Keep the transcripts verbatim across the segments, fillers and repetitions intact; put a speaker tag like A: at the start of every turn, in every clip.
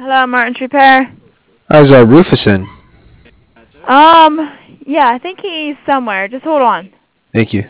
A: Hello, Martin's Repair.
B: How's uh, Rufus in?
A: Um, yeah, I think he's somewhere. Just hold on.
B: Thank you.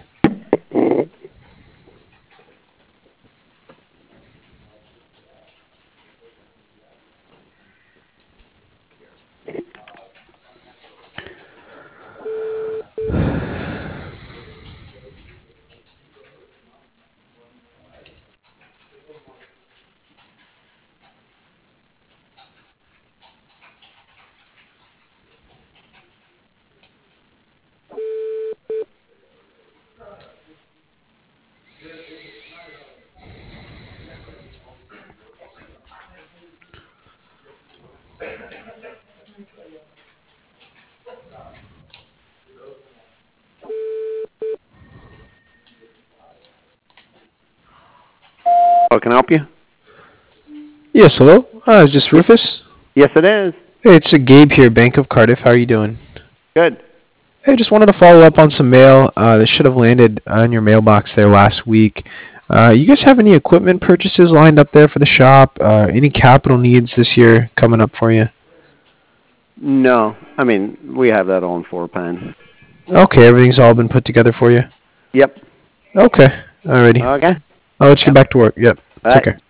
C: Oh, can I help you?
B: Yes, hello. Uh, is this Rufus?
C: Yes, it is.
B: Hey, it's uh, Gabe here, Bank of Cardiff. How are you doing?
C: Good.
B: Hey, just wanted to follow up on some mail uh, that should have landed on your mailbox there last week. Uh, you guys have any equipment purchases lined up there for the shop? Uh, any capital needs this year coming up for you?
C: No, I mean, we have that on four pan.
B: Okay, everything's all been put together for you?
C: Yep.
B: Okay, alrighty.
C: Okay.
B: I'll let you
C: Yep.
B: get back to work. Yep,
C: All
B: take
C: right.
B: care.